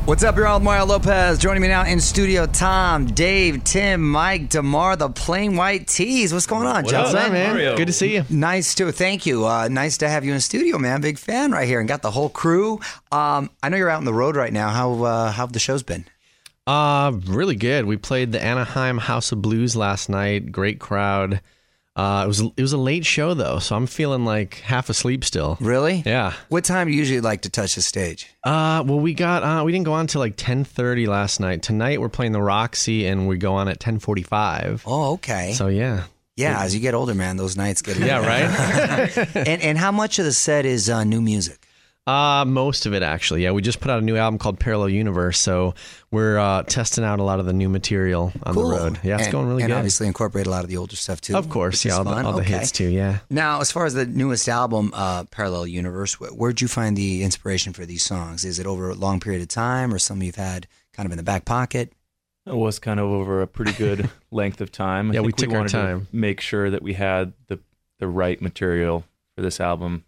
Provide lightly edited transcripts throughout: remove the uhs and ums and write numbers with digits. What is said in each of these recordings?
What's up, you're all Mario Lopez. Joining me now in studio, Tom, Dave, Tim, Mike, DeMar, the Plain White Tees. What's going on, gentlemen? What's up, man? Mario. Good to see you. Nice to thank you. Nice to have you in studio, man. Big fan right here, and got the whole crew. I know you're out on the road right now. How have the shows been? Really good. We played the Anaheim House of Blues last night. Great crowd. It was a late show though, so I'm feeling like half asleep still. Really? Yeah. What time do you usually like to touch the stage? Well, we didn't go on until like 10:30 last night. Tonight we're playing the Roxy, and we go on at 10:45. Oh, okay. So yeah. Yeah, as you get older, man, those nights get Yeah, right. and how much of the set is new music? Most of it actually. Yeah, we just put out a new album called Parallel Universe, so we're testing out a lot of the new material on the road. Yeah, it's going really and good. obviously incorporate a lot of the older stuff too. Of course, which yeah, is all the Okay. hits too. Yeah. Now, as far as the newest album, Parallel Universe, where'd you find the inspiration for these songs? Is it over a long period of time, or some you've had kind of in the back pocket? It was kind of over a pretty good length of time. Yeah, I we think took our wanted time. to make sure that we had the right material for this album.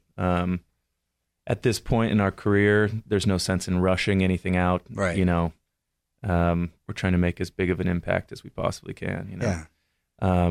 At this point in our career, there's no sense in rushing anything out. Right. You know, we're trying to make as big of an impact as we possibly can. You know. Yeah.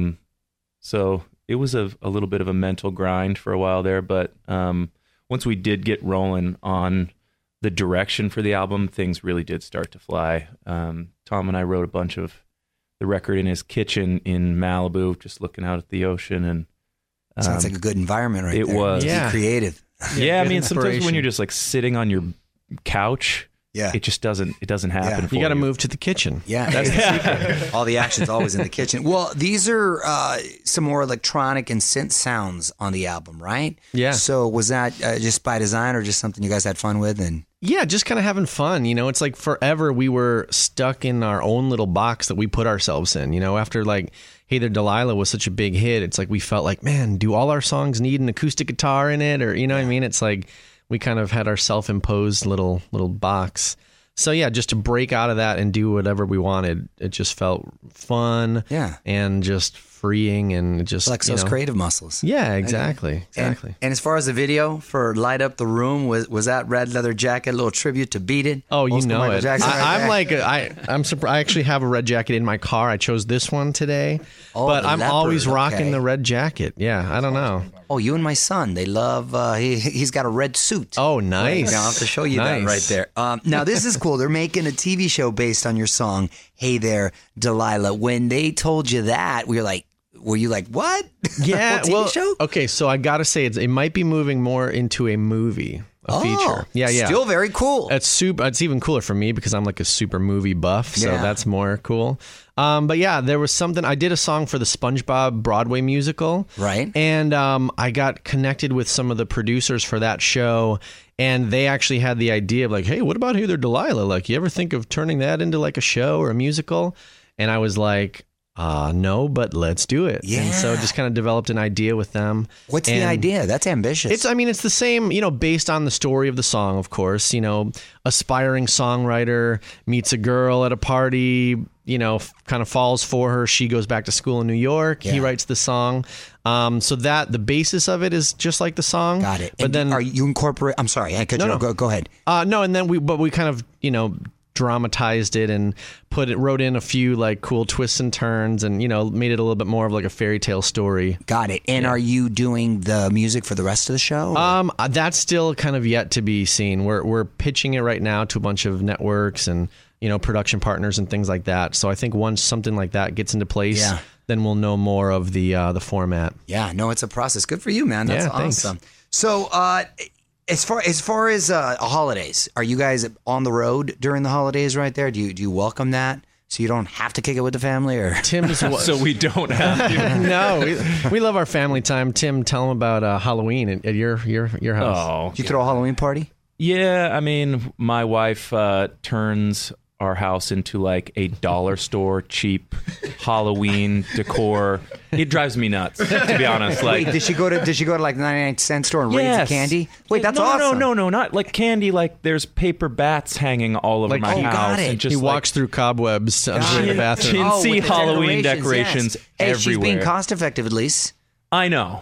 So it was a little bit of a mental grind for a while there, but once we did get rolling on the direction for the album, things really did start to fly. Tom and I wrote a bunch of the record in his kitchen in Malibu, just looking out at the ocean, and Sounds like a good environment right it there. was. Be Yeah. creative. Yeah, I good mean, sometimes when inspiration. you're just like sitting on your couch, Yeah. it just doesn't happen. Yeah. For You got to move to the kitchen. Yeah, that's the secret. All the action's always in the kitchen. Well, these are some more electronic and synth sounds on the album, right? Yeah. So was that just by design, or just something you guys had fun with? And Yeah, just kind of having fun. You know, it's like forever we were stuck in our own little box that we put ourselves in. You know, after like Hey There Delilah was such a big hit, it's like we felt like, man, do all our songs need an acoustic guitar in it? Or, you know what I mean? It's like we kind of had our self-imposed little box. So yeah, just to break out of that and do whatever we wanted, it just felt fun. Yeah. And just freeing, and just flex you those know. creative muscles. Yeah, exactly. And as far as the video for Light Up the Room, was that red leather jacket a little tribute to Beat It? Oh, you Old school know Michael it. Jackson right I'm there? like, I'm surprised. I actually have a red jacket in my car. I chose this one today, Oh, but the I'm leopard, always rocking okay. the red jacket. Yeah, I don't know. Oh, you and my son, they love, he's got a red suit. Oh, nice. Now I'll have to show you that right there. Now, this is cool. They're making a TV show based on your song, Hey There, Delilah. When they told you that, were you like, what? Yeah, A TV well, show? okay, so I gotta say, it might be moving more into a movie, a feature. Yeah. Still very cool. It's super. It's even cooler for me because I'm like a super movie buff, so Yeah. that's more cool. But yeah, there was something. I did a song for the SpongeBob Broadway musical, Right. And I got connected with some of the producers for that show, and they actually had the idea of like, hey, what about Hey There Delilah? Like, you ever think of turning that into like a show or a musical? And I was like, no, but let's do it. Yeah. And so just kind of developed an idea with them. What's the And idea? That's ambitious. it's the same, based on the story of the song, of course. Aspiring songwriter meets a girl at a party, kind of falls for her. She goes back to school in New York. He Yeah. writes the song. So that the basis of it is just like the song. Got it. But And then are you incorporate? I'm sorry, I cut you No, off. no. Go ahead. no, and then we kind of, dramatized it and wrote in a few like cool twists and turns, and made it a little bit more of like a fairy tale story. Got it. And are you doing the music for the rest of the show? That's still kind of yet to be seen. We're pitching it right now to a bunch of networks and production partners and things like that. So I think once something like that gets into place, Yeah. then we'll know more of the format. Yeah, no, it's a process. Good for you, man. That's Yeah, thanks. awesome. So, as far as holidays, are you guys on the road during the holidays right there? Do you welcome that so you don't have to kick it with the family? Or Tim's so we don't have to. no, we love our family time. Tim, tell them about Halloween at your house. Oh, did you throw a Halloween party? yeah. I mean, my wife turns our house into like a dollar store cheap Halloween decor. It drives me nuts, to be honest. Like, Wait, did she go to like 99-cent store and raid yes. for candy? Wait, that's no, awesome. No, not like candy. Like there's paper bats hanging all over Like, my oh, house. got it. And just He like, walks through cobwebs under the bathroom. Chintzy with the Halloween decorations, decorations yes. Hey, she's being everywhere. cost effective at least. I know.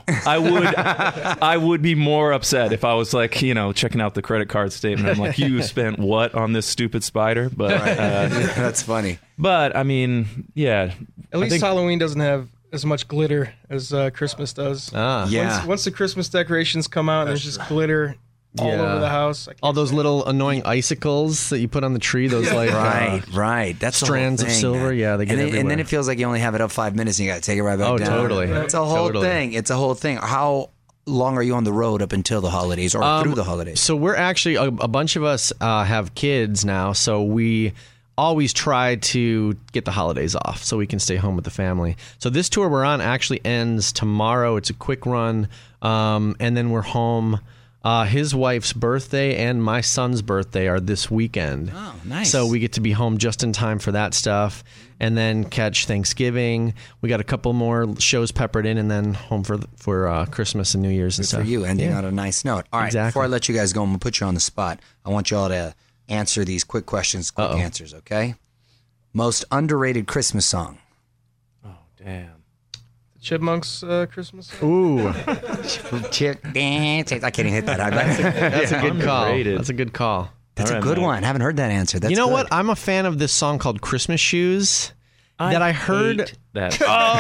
I would be more upset if I was like, checking out the credit card statement. I'm like, you spent what on this stupid spider? But That's funny. But I mean, yeah. At least Halloween doesn't have as much glitter as Christmas does. Yeah. Once the Christmas decorations come out, and there's just glitter all over the house. All those little annoying icicles that you put on the tree, those like Right. That's the whole strands of thing, silver. man. Yeah, they get and then, everywhere. and then it feels like you only have it up 5 minutes and you got to take it right back down. Totally. It's a whole thing. It's a whole thing. How long are you on the road up until the holidays or through the holidays? So we're actually, a bunch of us have kids now, so we always try to get the holidays off so we can stay home with the family. So this tour we're on actually ends tomorrow. It's a quick run, and then we're home. His wife's birthday and my son's birthday are this weekend. Oh, nice. So we get to be home just in time for that stuff, and then catch Thanksgiving. We got a couple more shows peppered in, and then home for Christmas and New Year's and Good stuff. for you, ending on a nice note. All right, Exactly. before I let you guys go, I'm going to put you on the spot. I want you all to answer these quick questions, quick answers, okay? Most underrated Christmas song. Oh, damn. Chipmunks Christmas song? Ooh, Chip dance. I can't even hit that. that's a good call. Underrated. That's a good call. That's All a right, good Mike. one. I haven't heard that answer. That's You know good. what? I'm a fan of this song called Christmas Shoes that I heard. hate that.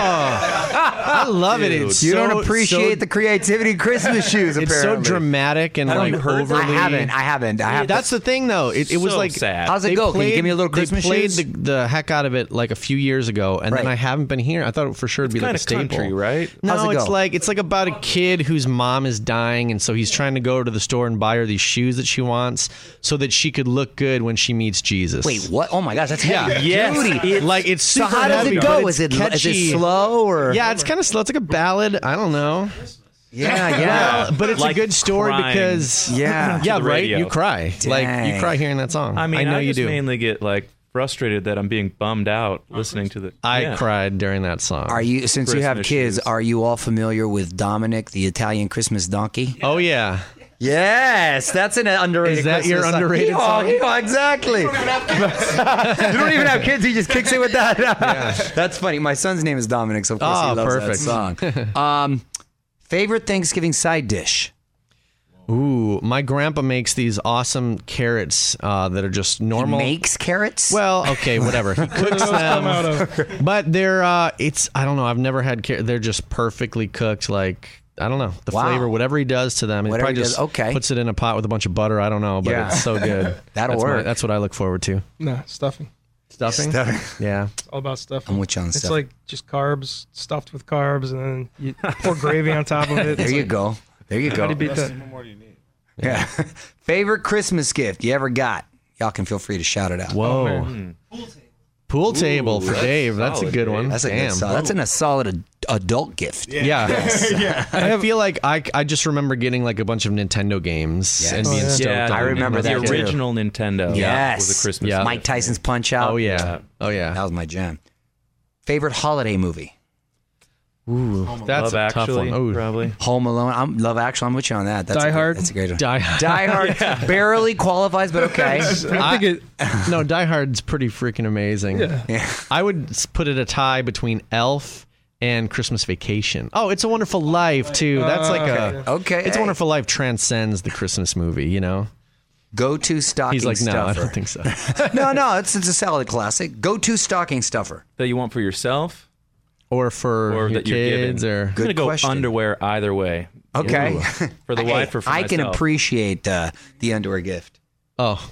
I love it. It's You so, don't appreciate so, the creativity of Christmas shoes, It's so apparently. dramatic and like overly. I haven't. That's the thing, though. It was So like sad. How's it go? Can you give me a little Christmas They played shoes? the heck out of it like a few years ago, and then Right. I haven't been here. I thought for sure it'd be like a Kind of staple, country, right? How's No, it it's go? like about a kid whose mom is dying, and so he's trying to go to the store and buy her these shoes that she wants, so that she could look good when she meets Jesus. Wait, what? Oh my gosh, that's Yeah. heavy. Yes. Duty. Like it's So super how does heavy, it but go? it's Is it catchy. slow or? Yeah, it's kind of slow. It's like a ballad. I don't know. Yeah. But it's Like a good story crying. because Yeah. yeah, the right. radio. You cry like you Dang. cry hearing that song. I mean, know I you just do. mainly get like frustrated that I'm being bummed out listening to the. I Yeah. cried during that song. Are you, since you have Christmas kids, shoes. are you all familiar with Dominic, the Italian Christmas donkey? Oh yeah. Yes, that's an underrated. Is that Christmas your song. underrated song? Yeah, exactly. You don't even have kids. He just kicks it with that. That's funny. My son's name is Dominic, so of course he loves perfect. that song. Favorite Thanksgiving side dish? Ooh, my grandpa makes these awesome carrots that are just normal. Makes carrots? Well, okay, whatever. He cooks Come out them, of but they're it's I don't know. I've never had carrots. They're just perfectly cooked. Like I don't know the Wow. flavor, whatever he does to them. He Whatever probably he does, just okay. puts it in a pot with a bunch of butter. I don't know, but Yeah. it's so good. That'll work. That's what I look forward to. No, stuffing. Stuffing. Yeah. It's all about stuffing. I'm with you on It's stuff. like just carbs stuffed with carbs, and then you pour gravy on top of it. There you go. There you How go. do you beat that? Yeah. Favorite Christmas gift you ever got? Y'all can feel free to shout it out. Whoa. Pool table for Dave. That's a solid, good Dave. one. That's a Damn. good solid. That's a solid adult gift. Yeah. I feel like I just remember getting like a bunch of Nintendo games Yes. and being Oh, yeah. stoked. Yeah, on I them. remember the that too. original Nintendo. Yes. was a Christmas. Yeah. gift. Mike Tyson's Punch Out. Oh yeah. Yeah. Oh That yeah. was my jam. Favorite holiday movie? Ooh, that's Love a tough Actually, one. Ooh. probably. Home Alone. Love Actually. I'm with you on that. That's Die a good- Hard? That's a great one. Die Hard. Die Hard barely qualifies, but okay. I think it. No, Die Hard's pretty freaking amazing. Yeah. I would put it a tie between Elf and Christmas Vacation. Oh, It's a Wonderful Life too. That's like a Okay. It's a hey. Wonderful Life transcends the Christmas movie. You know. Go-to stocking He's like, no, I stuffer. don't think so. No, it's a solid classic. Go-to stocking stuffer. That you want for yourself, Or for or your that you're given. kids, or I'm Good gonna go question. underwear either way. Okay. For the Hey, wife or for I myself. can appreciate the underwear gift. oh,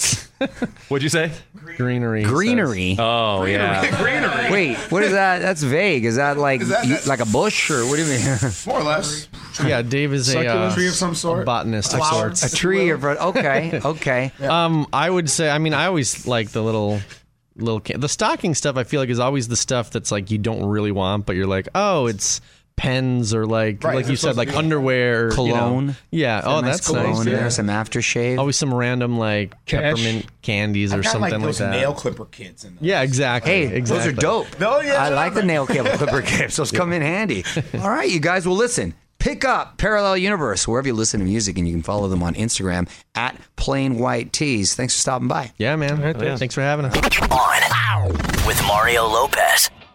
What'd you say? greenery. Greenery. Oh yeah. Wait, what is that? That's vague. Is that like like a bush or what do you mean? More or less. Yeah, Dave is a Succulent Tree of some sort. botanist of Flowers. sorts. A tree or okay, okay. I would say. I mean, I always like the little the stocking stuff. I feel like is always the stuff that's like you don't really want, but you're like, oh, it's pens or like Right, like you it's said, supposed like to be underwear, you know. Cologne. Yeah. Oh, Nice that's cologne nice. in there, Yeah. some aftershave. Always some random like Cash. peppermint candies or I've got something like those that. nail clipper kits in them. Yeah, exactly. Hey, exactly. those are dope. No, yeah, I like the nail clipper caps. Those come in handy. All right, you guys. Well, listen. Pick up Parallel Universe wherever you listen to music, and you can follow them on Instagram at Plain White Tees. Thanks for stopping by. Yeah, man. Right there. Thanks for having us. On with Mario Lopez.